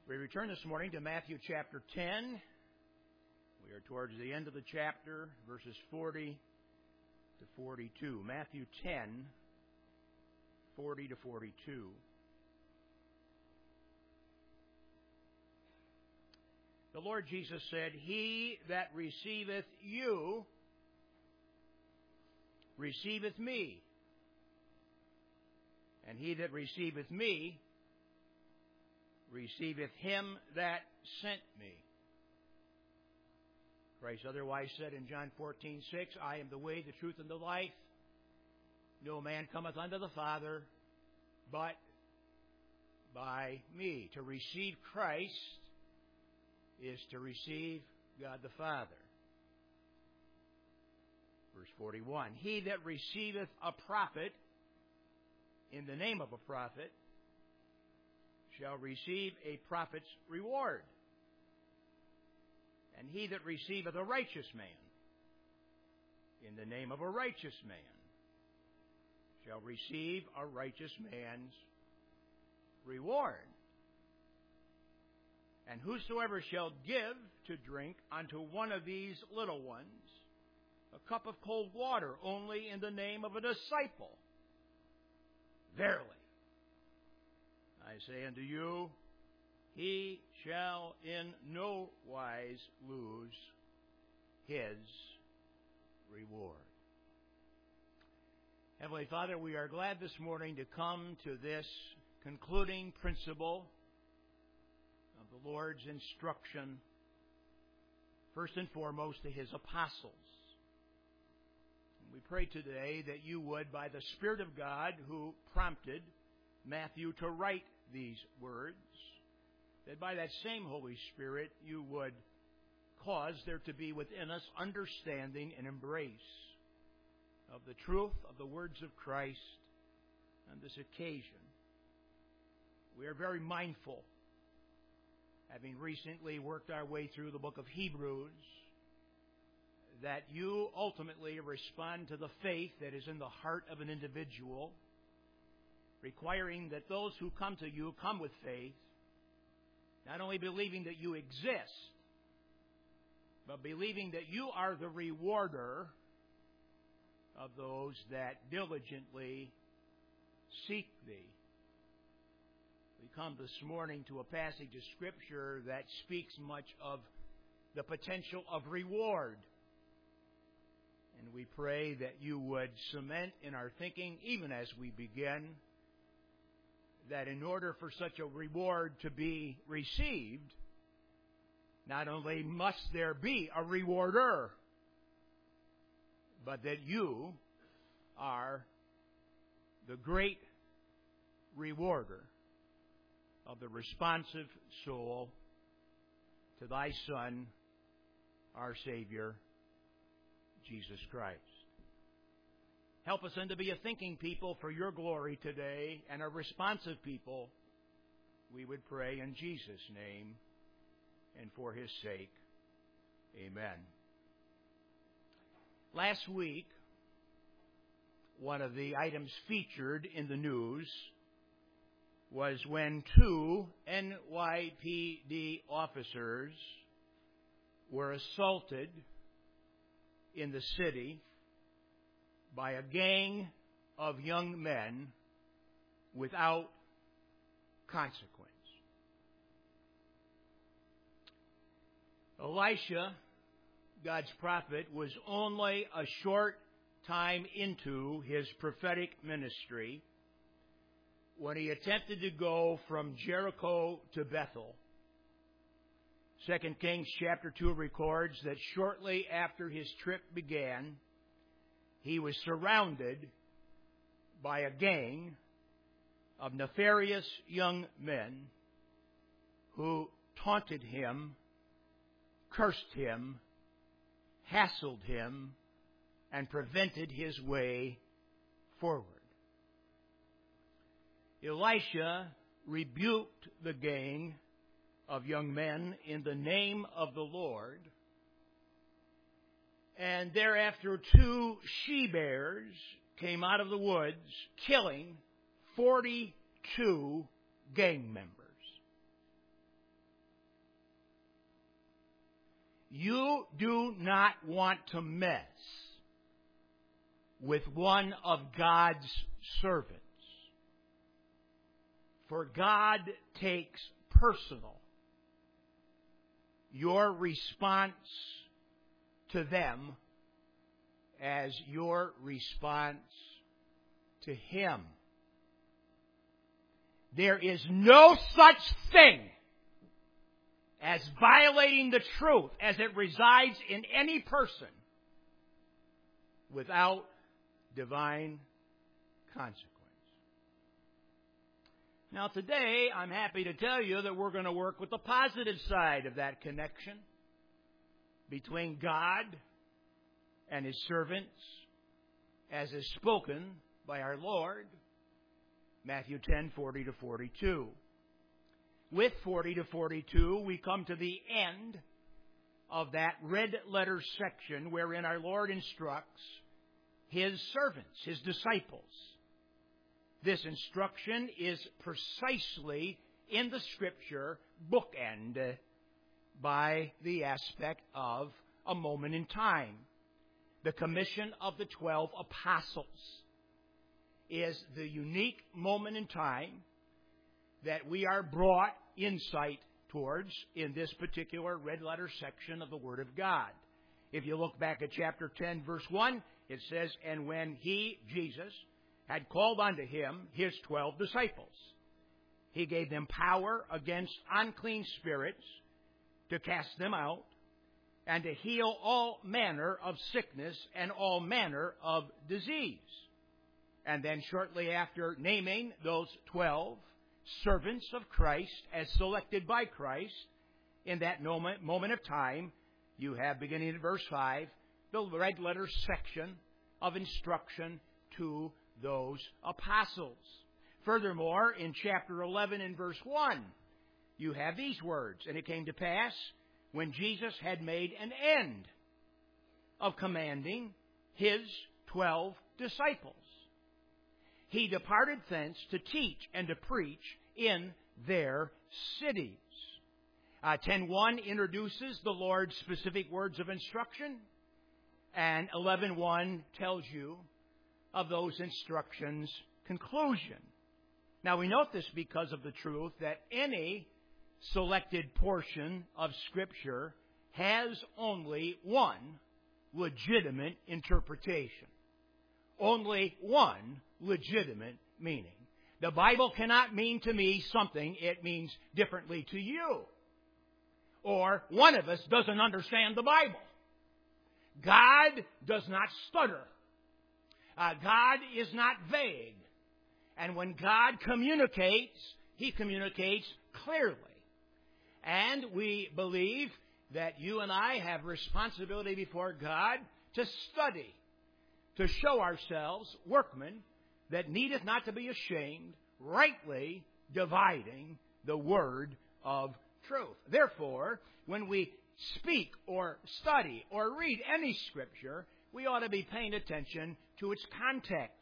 We return this morning to Matthew chapter 10. We are towards the end of the chapter, verses 40 to 42. Matthew 10, 40 to 42. The Lord Jesus said, "He that receiveth you receiveth me, and he that receiveth me receiveth him that sent me." Christ otherwise said in John 14:6, "I am the way, the truth, and the life. No man cometh unto the Father but by me." To receive Christ is to receive God the Father. Verse 41, "He that receiveth a prophet in the name of a prophet shall receive a prophet's reward. And he that receiveth a righteous man in the name of a righteous man shall receive a righteous man's reward. And whosoever shall give to drink unto one of these little ones a cup of cold water only in the name of a disciple, verily, I say unto you, he shall in no wise lose his reward." Heavenly Father, we are glad this morning to come to this concluding principle of the Lord's instruction, first and foremost to His apostles. And we pray today that you would, by the Spirit of God who prompted Matthew to write these words, that by that same Holy Spirit you would cause there to be within us understanding and embrace of the truth of the words of Christ on this occasion. We are very mindful, having recently worked our way through the book of Hebrews, that you ultimately respond to the faith that is in the heart of an individual, requiring that those who come to you come with faith, not only believing that you exist, but believing that you are the rewarder of those that diligently seek thee. We come this morning to a passage of Scripture that speaks much of the potential of reward. And we pray that you would cement in our thinking, even as we begin, that in order for such a reward to be received, not only must there be a rewarder, but that you are the great rewarder of the responsive soul to thy Son, our Savior, Jesus Christ. Help us then to be a thinking people for your glory today, and a responsive people, we would pray in Jesus' name and for His sake. Amen. Last week, one of the items featured in the news was when two NYPD officers were assaulted in the city by a gang of young men without consequence. Elisha, God's prophet, was only a short time into his prophetic ministry when he attempted to go from Jericho to Bethel. 2 Kings chapter 2 records that shortly after his trip began, he was surrounded by a gang of nefarious young men who taunted him, cursed him, hassled him, and prevented his way forward. Elisha rebuked the gang of young men in the name of the Lord, and thereafter 2 she-bears came out of the woods, killing 42 gang members. you do not want to mess with one of God's servants. For God takes personal your response to them as your response to Him. There is no such thing as violating the truth as it resides in any person without divine consequence. Now today, I'm happy to tell you that we're going to work with the positive side of that connection between God and His servants, as is spoken by our Lord, Matthew 10:40 to 42. With 40 to 42, we come to the end of that red letter section wherein our Lord instructs His servants, His disciples. This instruction is precisely in the Scripture bookend by the aspect of a moment in time. The commission of the 12 apostles is the unique moment in time that we are brought insight towards in this particular red letter section of the Word of God. If you look back at chapter 10, verse 1, it says, "And when He, Jesus, had called unto Him His 12 disciples, He gave them power against unclean spirits to cast them out, and to heal all manner of sickness and all manner of disease." And then shortly after naming those 12 servants of Christ as selected by Christ, in that moment of time, you have, beginning at verse 5, the red letter section of instruction to those apostles. Furthermore, in chapter 11 and verse 1, you have these words, "And it came to pass, when Jesus had made an end of commanding His 12 disciples, He departed thence to teach and to preach in their cities." 10:1 introduces the Lord's specific words of instruction, and 11:1 tells you of those instructions' conclusion. Now we note this because of the truth that any selected portion of Scripture has only one legitimate interpretation. Only one legitimate meaning. The Bible cannot mean to me something it means differently to you. Or one of us doesn't understand the Bible. God does not stutter. God is not vague. And when God communicates, He communicates clearly. And we believe that you and I have responsibility before God to study, to show ourselves workmen that needeth not to be ashamed, rightly dividing the word of truth. Therefore, when we speak or study or read any Scripture, we ought to be paying attention to its context.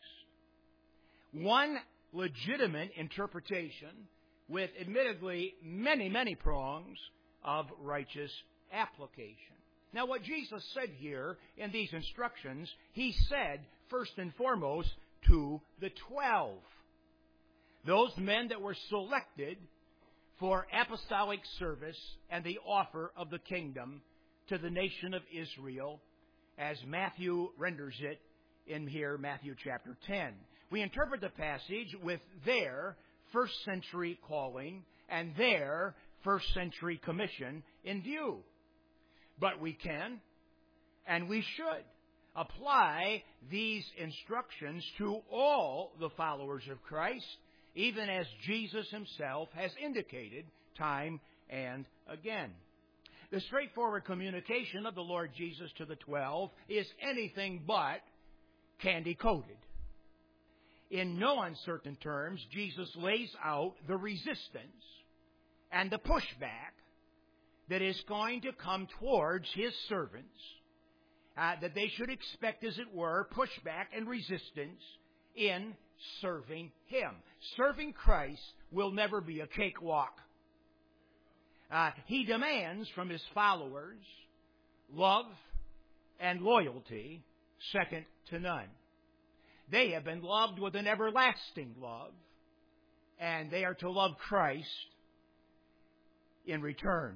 One legitimate interpretation with admittedly many, many prongs of righteous application. Now, what Jesus said here in these instructions, He said first and foremost to the 12. Those men that were selected for apostolic service and the offer of the kingdom to the nation of Israel, as Matthew renders it in here, Matthew chapter 10. We interpret the passage with their first century calling and their first century commission in view. But we can, and we should, apply these instructions to all the followers of Christ, even as Jesus Himself has indicated time and again. The straightforward communication of the Lord Jesus to the 12 is anything but candy-coated. In no uncertain terms, Jesus lays out the resistance and the pushback that is going to come towards His servants, that they should expect, as it were, pushback and resistance in serving Him. Serving Christ will never be a cakewalk. He demands from His followers love and loyalty second to none. They have been loved with an everlasting love, and they are to love Christ in return.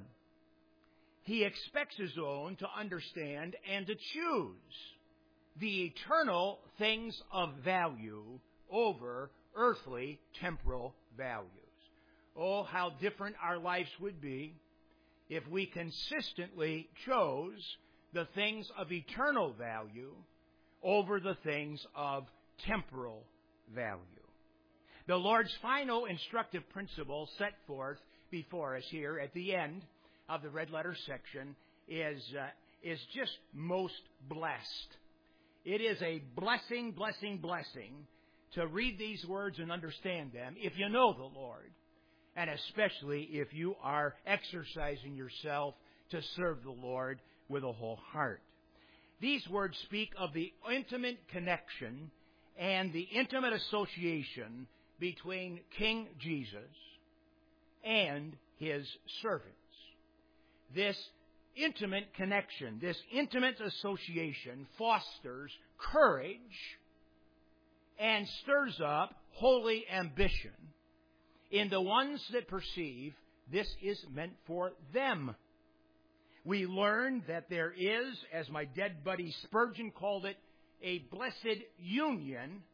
He expects His own to understand and to choose the eternal things of value over earthly temporal values. Oh, how different our lives would be if we consistently chose the things of eternal value over the things of temporal value. The Lord's final instructive principle set forth before us here at the end of the red letter section is just most blessed. It is a blessing to read these words and understand them if you know the Lord, and especially if you are exercising yourself to serve the Lord with a whole heart. These words speak of the intimate connection and the intimate association between King Jesus and His servants. This intimate connection, this intimate association fosters courage and stirs up holy ambition in the ones that perceive this is meant for them. We learn that there is, as my dead buddy Spurgeon called it, a blessed union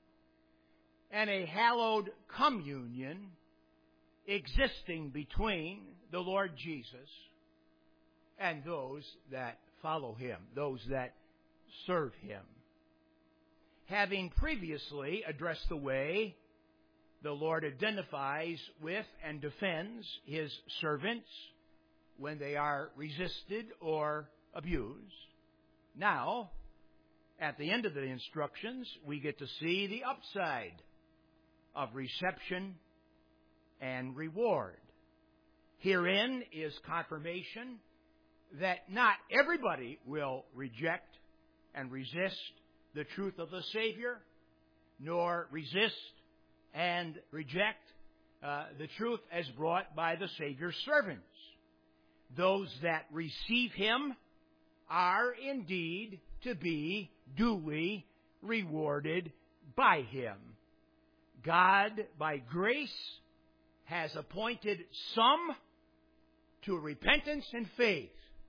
and a hallowed communion existing between the Lord Jesus and those that follow Him, those that serve Him. Having previously addressed the way the Lord identifies with and defends His servants when they are resisted or abused, now, at the end of the instructions, we get to see the upside of reception and reward. Herein is confirmation that not everybody will reject and resist the truth of the Savior, nor resist and reject the truth as brought by the Savior's servants. Those that receive Him are indeed to be duly rewarded by Him. God, by grace, has appointed some to repentance and faith,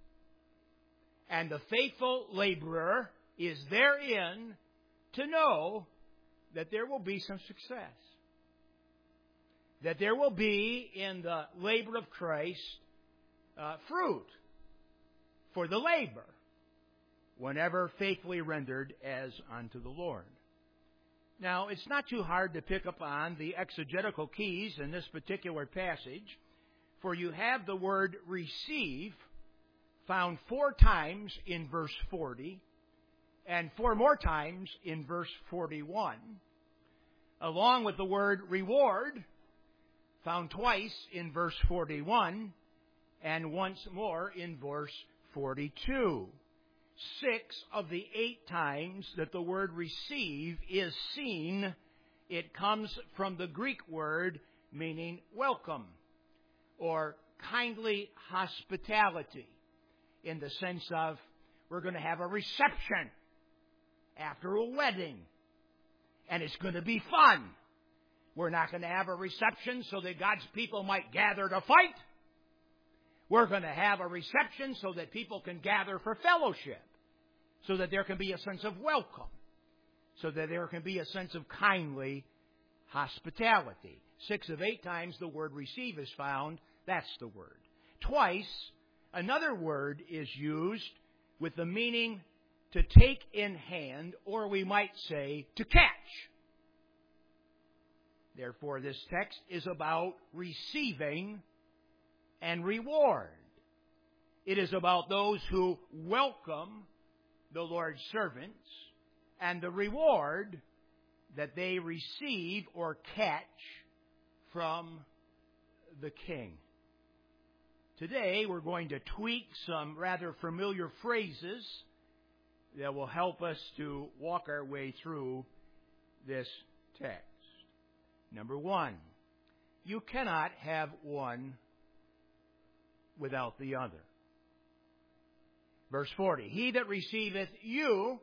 and the faithful laborer is therein to know that there will be some success, that there will be in the labor of Christ fruit for the labor, whenever faithfully rendered as unto the Lord. Now, it's not too hard to pick up on the exegetical keys in this particular passage, for you have the word receive found 4 times in verse 40 and 4 more times in verse 41, along with the word reward found twice in verse 41 and once more in verse 42. 6 of the 8 times that the word receive is seen, it comes from the Greek word meaning welcome or kindly hospitality, in the sense of we're going to have a reception after a wedding, and it's going to be fun. We're not going to have a reception so that God's people might gather to fight. We're going to have a reception so that people can gather for fellowship, so that there can be a sense of welcome, so that there can be a sense of kindly hospitality. 6 of 8 times the word receive is found. That's the word. Twice, another word is used with the meaning to take in hand, or we might say to catch. Therefore, this text is about receiving and reward. It is about those who welcome the Lord's servants and the reward that they receive or catch from the King. Today, we're going to tweak some rather familiar phrases that will help us to walk our way through this text. Number 1, you cannot have one without the other. Verse 40, he that receiveth you,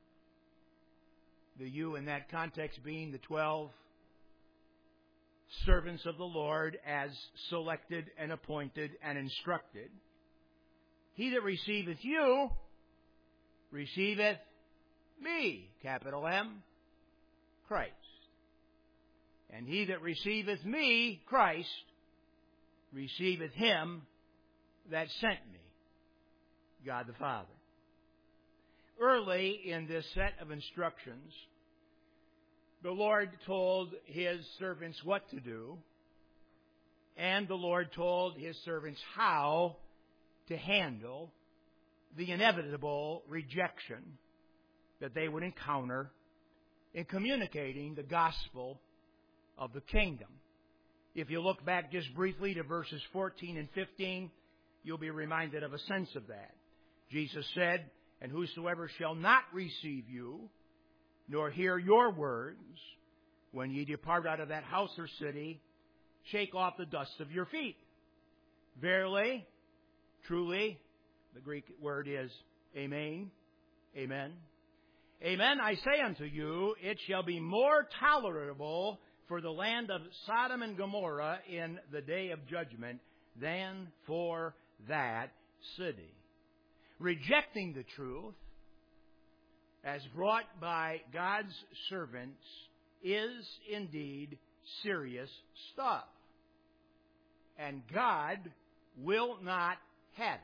the you in that context being the 12 servants of the Lord as selected and appointed and instructed. He that receiveth you, receiveth me, capital M, Christ. And he that receiveth me, Christ, receiveth him that sent me, God the Father. Early in this set of instructions, the Lord told His servants what to do, and the Lord told His servants how to handle the inevitable rejection that they would encounter in communicating the gospel of the kingdom. If you look back just briefly to verses 14 and 15, you'll be reminded of a sense of that. Jesus said, and whosoever shall not receive you, nor hear your words, when ye depart out of that house or city, shake off the dust of your feet. Verily, truly, the Greek word is amen, amen. Amen, I say unto you, it shall be more tolerable for the land of Sodom and Gomorrah in the day of judgment than for that city. Rejecting the truth as brought by God's servants is indeed serious stuff. And God will not have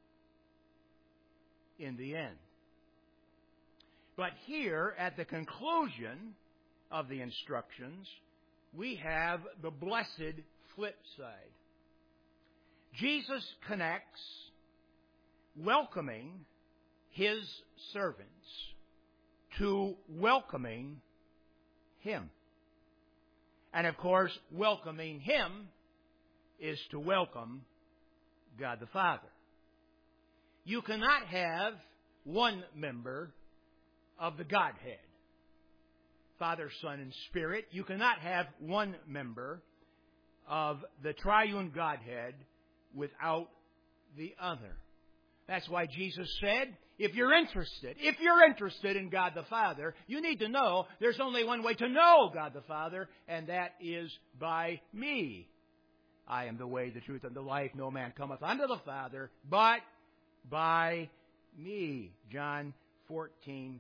it in the end. But here, at the conclusion of the instructions, we have the blessed flip side. Jesus connects welcoming His servants to welcoming Him. And of course, welcoming Him is to welcome God the Father. You cannot have one member of the Godhead, Father, Son, and Spirit. You cannot have one member of the triune Godhead without the other. That's why Jesus said, if you're interested in God the Father, you need to know there's only one way to know God the Father, and that is by me. I am the way, the truth, and the life. No man cometh unto the Father but by me. John 14:6.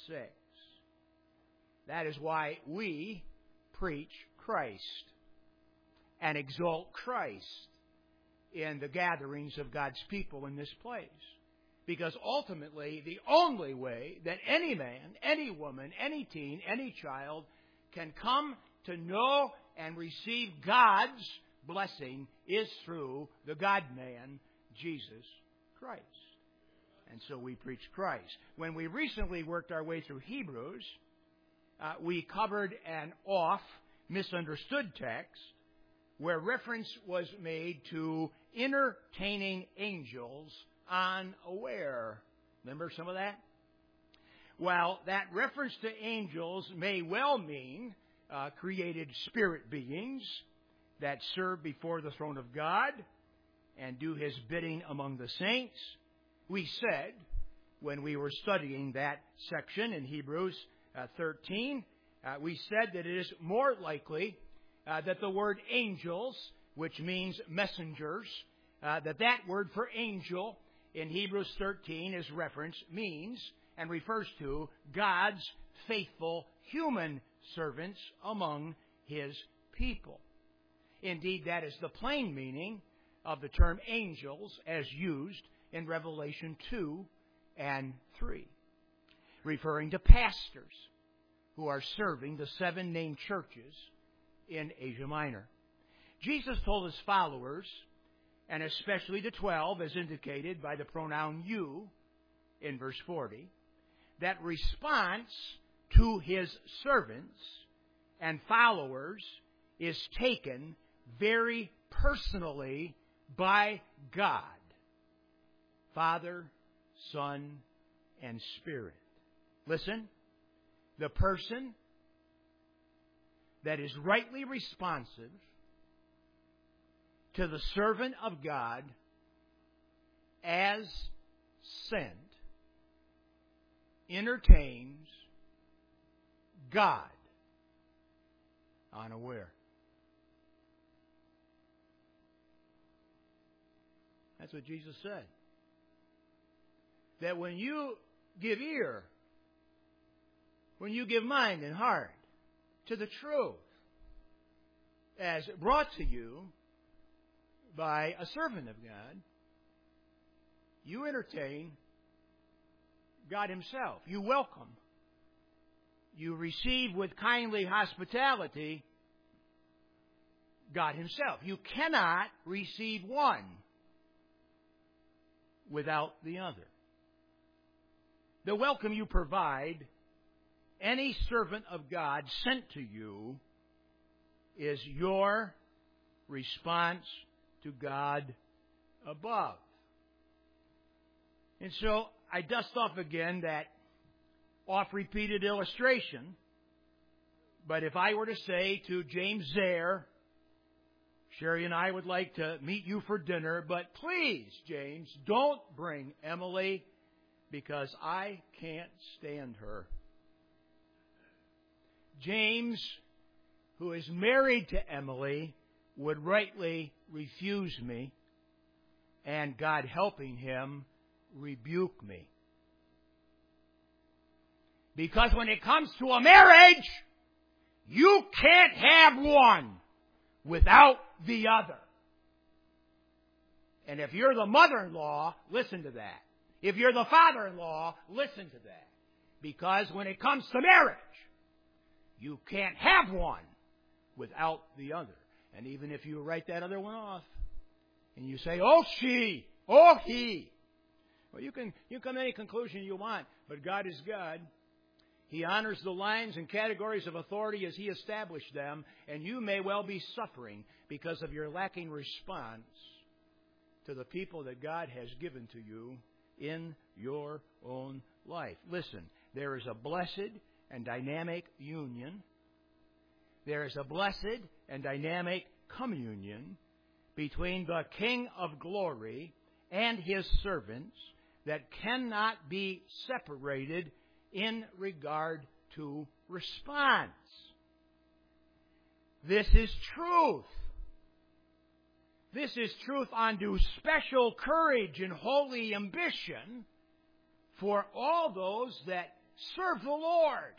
That is why we preach Christ and exalt Christ in the gatherings of God's people in this place. Because ultimately, the only way that any man, any woman, any teen, any child can come to know and receive God's blessing is through the God-man, Jesus Christ. And so we preach Christ. When we recently worked our way through Hebrews, we covered an misunderstood text where reference was made to entertaining angels unaware. Remember some of that? Well, that reference to angels may well mean created spirit beings that serve before the throne of God and do His bidding among the saints. We said, when we were studying that section in Hebrews 13, we said that it is more likely that the word angels, which means messengers, that word for angel in Hebrews 13 means and refers to God's faithful human servants among His people. Indeed, that is the plain meaning of the term angels as used in Revelation 2 and 3, referring to pastors who are serving the 7 named churches in Asia Minor. Jesus told His followers, and especially the 12, as indicated by the pronoun you in verse 40, that response to His servants and followers is taken very personally by God, Father, Son, and Spirit. Listen, the person that is rightly responsive to the servant of God as sent entertains God unaware. That's what Jesus said. That when you give ear, when you give mind and heart to the truth, as brought to you by a servant of God, you entertain God Himself. You welcome. You receive with kindly hospitality God Himself. You cannot receive one without the other. The welcome you provide any servant of God sent to you is your response to God above. And so I dust off again that oft-repeated illustration, but if I were to say to James Zare, Sherry and I would like to meet you for dinner, but please, James, don't bring Emily because I can't stand her. James, who is married to Emily, would rightly refuse me, and God helping him, rebuke me. Because when it comes to a marriage, you can't have one without the other. And if you're the mother-in-law, listen to that. If you're the father-in-law, listen to that. Because when it comes to marriage, you can't have one without the other. And even if you write that other one off, and you say, oh, she, oh, he. Well, you can come to any conclusion you want, but God is God. He honors the lines and categories of authority as He established them, and you may well be suffering because of your lacking response to the people that God has given to you in your own life. Listen, there is a blessed and dynamic union. There is a blessed and dynamic communion between the King of Glory and His servants that cannot be separated in regard to response. This is truth. This is truth unto special courage and holy ambition for all those that serve the Lord.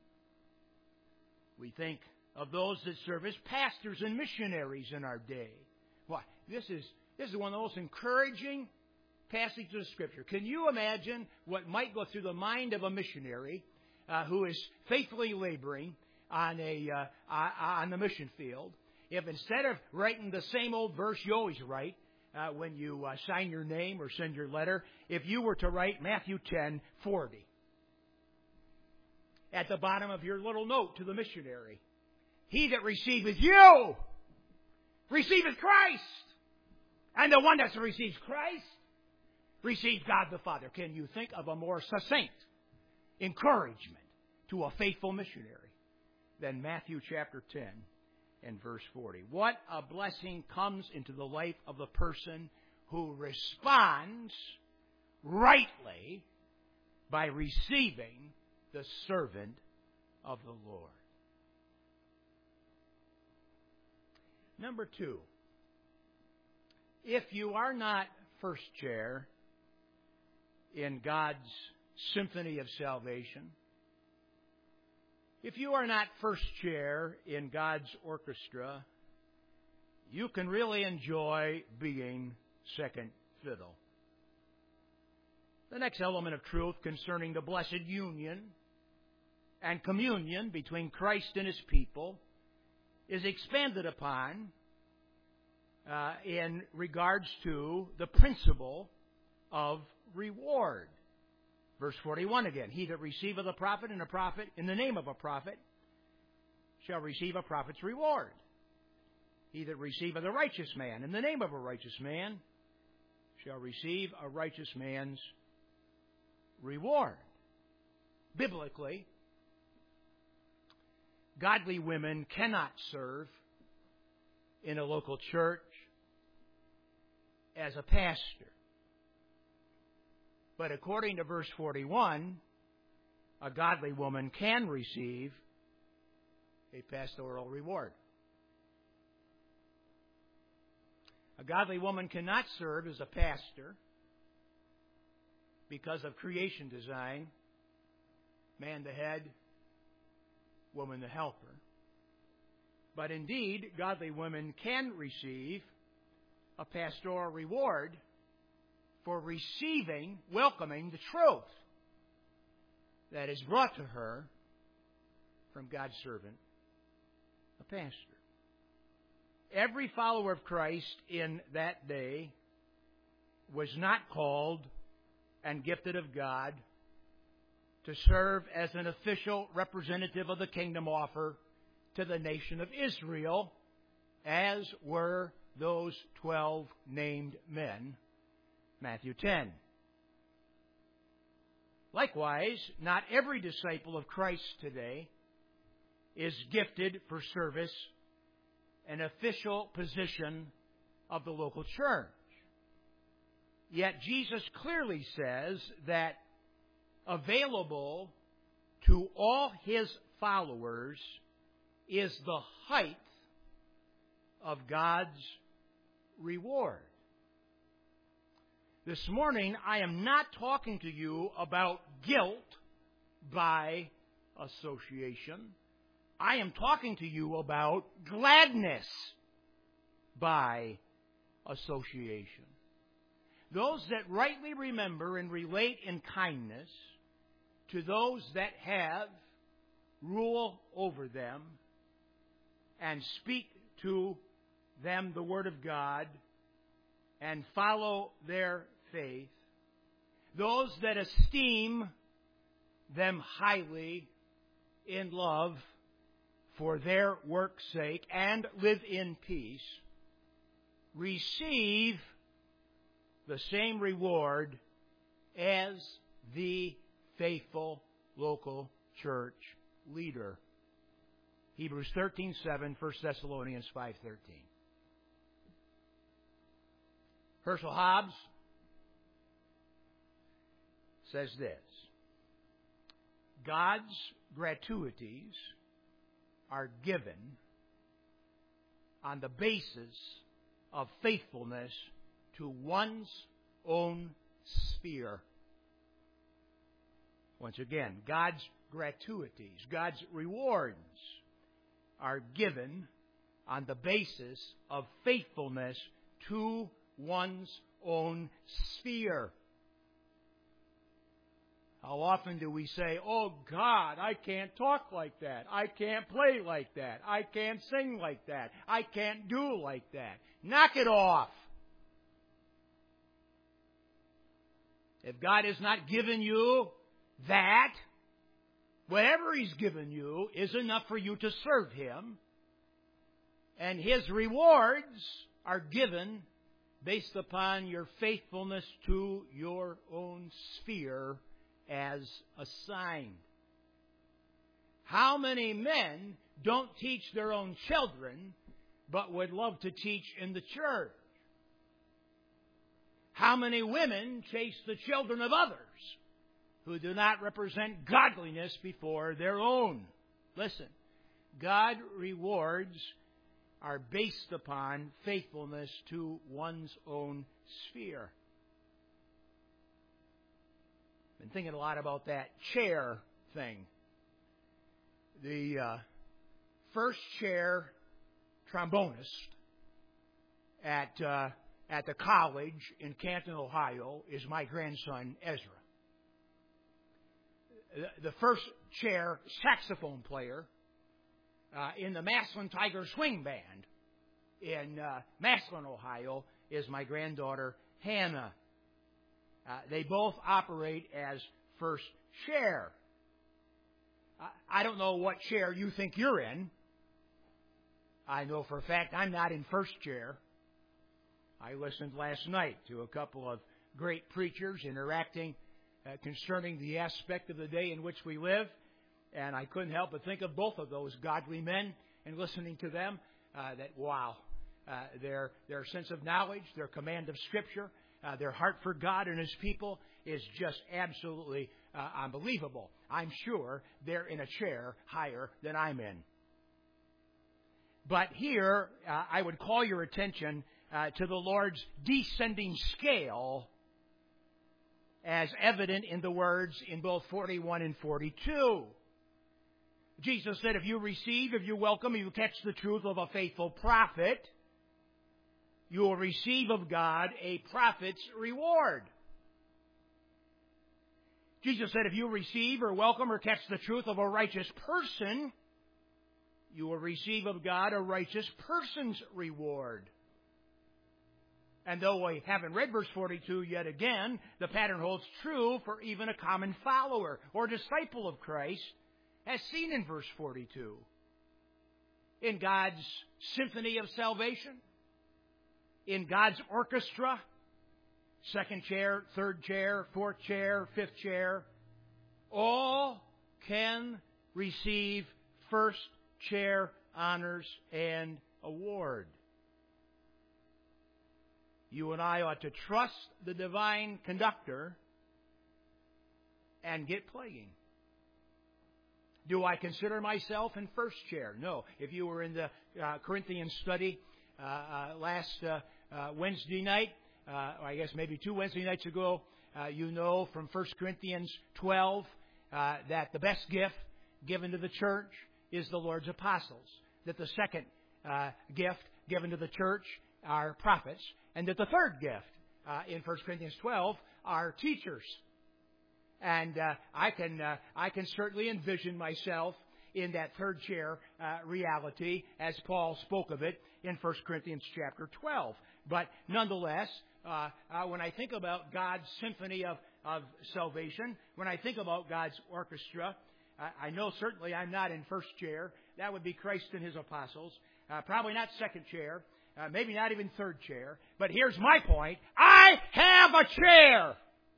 We think of those that serve as pastors and missionaries in our day. Why, this is one of the most encouraging passages of Scripture. Can you imagine what might go through the mind of a missionary who is faithfully laboring on the mission field, if instead of writing the same old verse you always write when you sign your name or send your letter, if you were to write Matthew 10:40 at the bottom of your little note to the missionary? He that receiveth you receiveth Christ. And the one that receives Christ receives God the Father. Can you think of a more succinct encouragement to a faithful missionary than Matthew chapter 10 and verse 40? What a blessing comes into the life of the person who responds rightly by receiving the servant of the Lord. Number 2, if you are not first chair in God's symphony of salvation, if you are not first chair in God's orchestra, you can really enjoy being second fiddle. The next element of truth concerning the blessed union and communion between Christ and His people is expanded upon in regards to the principle of reward. Verse 41 again. He that receiveth a prophet and a prophet in the name of a prophet shall receive a prophet's reward. He that receiveth a righteous man in the name of a righteous man shall receive a righteous man's reward. Biblically, godly women cannot serve in a local church as a pastor. But according to verse 41, a godly woman can receive a pastoral reward. A godly woman cannot serve as a pastor because of creation design, man the head, woman the helper. But indeed, godly women can receive a pastoral reward for receiving, welcoming the truth that is brought to her from God's servant, a pastor. Every follower of Christ in that day was not called and gifted of God to serve as an official representative of the kingdom offer to the nation of Israel, as were those 12 named men, Matthew 10. Likewise, not every disciple of Christ today is gifted for service, an official position of the local church. Yet Jesus clearly says that available to all His followers is the height of God's reward. This morning, I am not talking to you about guilt by association. I am talking to you about gladness by association. Those that rightly remember and relate in kindness to those that have rule over them and speak to them the Word of God and follow their faith, those that esteem them highly in love for their work's sake and live in peace, receive the same reward as the faithful local church leader. Hebrews 13:7, 1 Thessalonians 5:13. Herschel Hobbs says this: God's gratuities are given on the basis of faithfulness to one's own sphere. Once again, God's gratuities, God's rewards are given on the basis of faithfulness to one's own sphere. How often do we say, "Oh God, I can't talk like that. I can't play like that. I can't sing like that. I can't do like that." Knock it off. If God has not given you that, whatever He's given you is enough for you to serve Him. And His rewards are given based upon your faithfulness to your own sphere as assigned. How many men don't teach their own children, but would love to teach in the church? How many women chase the children of others who do not represent godliness before their own? Listen, God rewards are based upon faithfulness to one's own sphere. Been thinking a lot about that chair thing. The first chair trombonist at the college in Canton, Ohio, is my grandson Ezra. The first chair saxophone player in the Massillon Tiger Swing Band in Massillon, Ohio, is my granddaughter Hannah. They both operate as first chair. I don't know what chair you think you're in. I know for a fact I'm not in first chair. I listened last night to a couple of great preachers interacting concerning the aspect of the day in which we live, and I couldn't help but think of both of those godly men and listening to them, that wow, their sense of knowledge, their command of Scripture, their heart for God and His people is just absolutely unbelievable. I'm sure they're in a chair higher than I'm in. But here, I would call your attention to the Lord's descending scale as evident in the words in both 41 and 42. Jesus said, if you receive, if you welcome, if you catch the truth of a faithful prophet, you will receive of God a prophet's reward. Jesus said, if you receive or welcome or catch the truth of a righteous person, you will receive of God a righteous person's reward. And though we haven't read verse 42 yet again, the pattern holds true for even a common follower or disciple of Christ, as seen in verse 42. In God's symphony of salvation, in God's orchestra, second chair, third chair, fourth chair, fifth chair, all can receive first chair honors and award. You and I ought to trust the divine conductor and get playing. Do I consider myself in first chair? No. If you were in the Corinthian study last Wednesday night, I guess maybe 2 Wednesday nights ago, you know from 1 Corinthians 12 that the best gift given to the church is the Lord's apostles. That the second gift given to the church are prophets. And that the third gift in 1 Corinthians 12 are teachers. And I can certainly envision myself in that third chair reality as Paul spoke of it in 1 Corinthians chapter 12. But nonetheless, when I think about God's symphony of salvation, when I think about God's orchestra, I know certainly I'm not in first chair. That would be Christ and His apostles. Probably not second chair. Maybe not even third chair. But here's my point. I have a chair.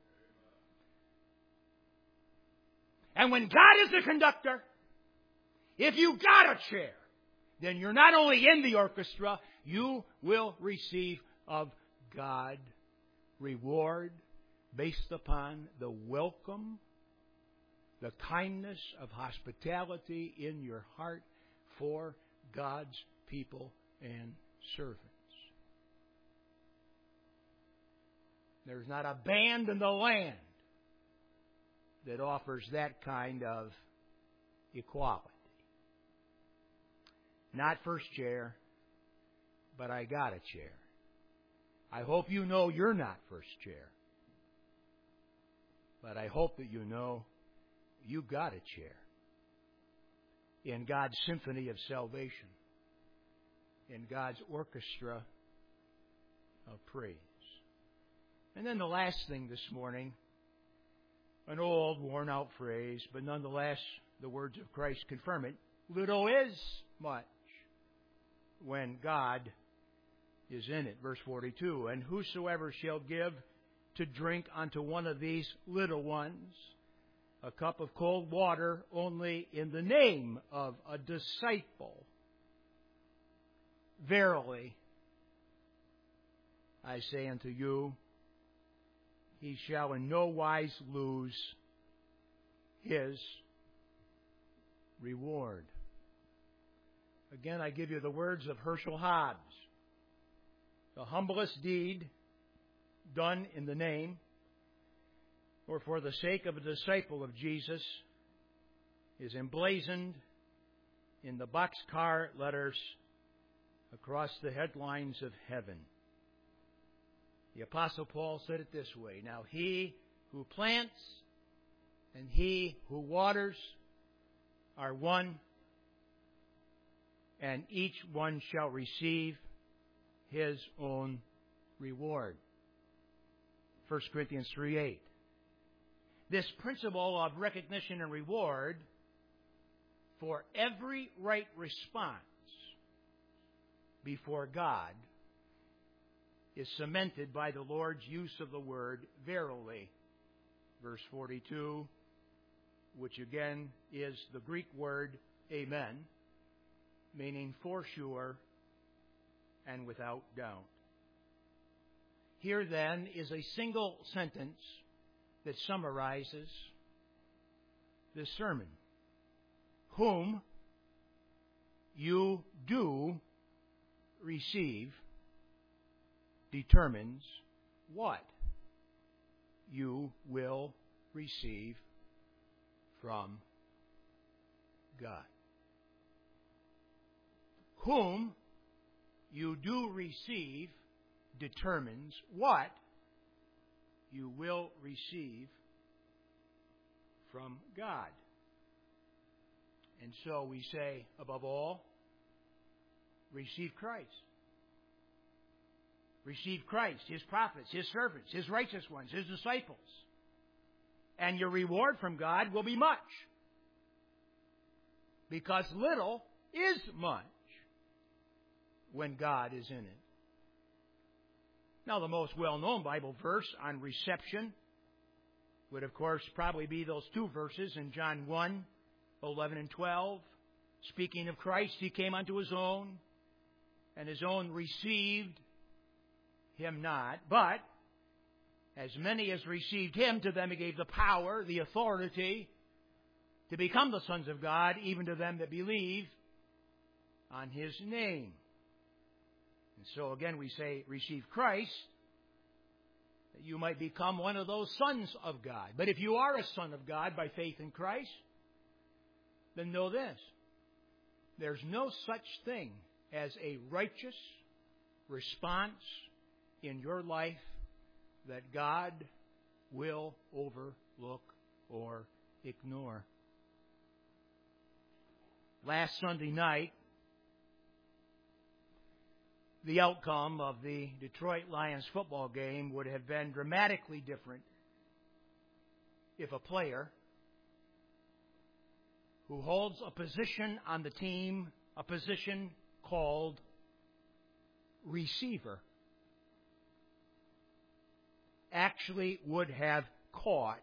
And when God is the conductor, if you got a chair, then you're not only in the orchestra, you will receive of God reward based upon the welcome, the kindness of hospitality in your heart for God's people and servants. There's not a band in the land that offers that kind of equality. Not first chair, but I got a chair. I hope you know you're not first chair. But I hope that you know you got a chair in God's symphony of salvation, in God's orchestra of praise. And then the last thing this morning, an old, worn-out phrase, but nonetheless, the words of Christ confirm it. Little is much when God is in it. Verse 42, and whosoever shall give to drink unto one of these little ones a cup of cold water only in the name of a disciple, verily, I say unto you, he shall in no wise lose his reward. Again, I give you the words of Herschel Hobbs. The humblest deed done in the name or for the sake of a disciple of Jesus is emblazoned in the boxcar letters across the headlines of heaven. The Apostle Paul said it this way, now he who plants and he who waters are one, and each one shall receive his own reward. 1 Corinthians 3:8. This principle of recognition and reward for every right response before God is cemented by the Lord's use of the word verily. Verse 42, which again is the Greek word amen, meaning for sure, and without doubt. Here then is a single sentence that summarizes this sermon. Whom you do receive determines what you will receive from God. Whom you do receive determines what you will receive from God. And so we say, above all, receive Christ. Receive Christ, His prophets, His servants, His righteous ones, His disciples. And your reward from God will be much. Because little is much when God is in it. Now, the most well-known Bible verse on reception would, of course, probably be those two verses in John 1, 11 and 12. Speaking of Christ, He came unto His own, and His own received Him not. But as many as received Him, to them He gave the power, the authority, to become the sons of God, even to them that believe on His name. And so again we say, receive Christ, that you might become one of those sons of God. But if you are a son of God by faith in Christ, then know this. There's no such thing as a righteous response in your life that God will overlook or ignore. Last Sunday night, the outcome of the Detroit Lions football game would have been dramatically different if a player who holds a position on the team, a position called receiver, actually would have caught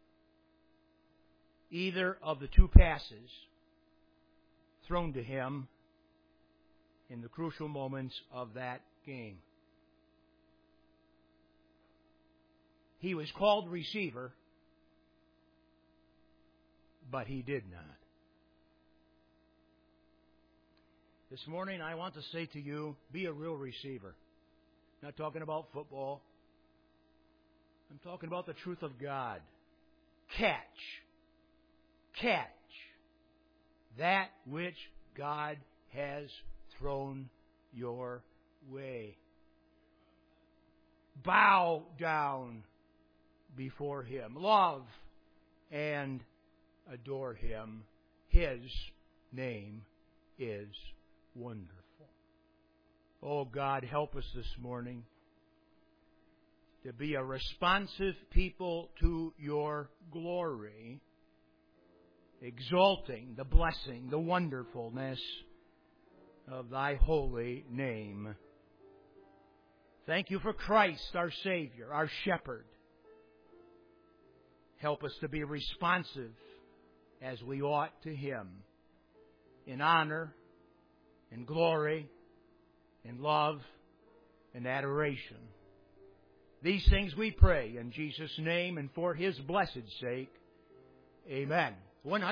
either of the two passes thrown to him in the crucial moments of that game. He was called receiver, but he did not. This morning I want to say to you, be a real receiver. I'm not talking about football. I'm talking about the truth of God. Catch that which God has thrown your way. Bow down before Him. Love and adore Him. His name is wonderful. Oh God, help us this morning to be a responsive people to your glory, exalting the blessing, the wonderfulness of Thy holy name. Thank You for Christ, our Savior, our Shepherd. Help us to be responsive as we ought to Him, in honor, in glory, in love, and adoration. These things we pray in Jesus' name and for His blessed sake. Amen.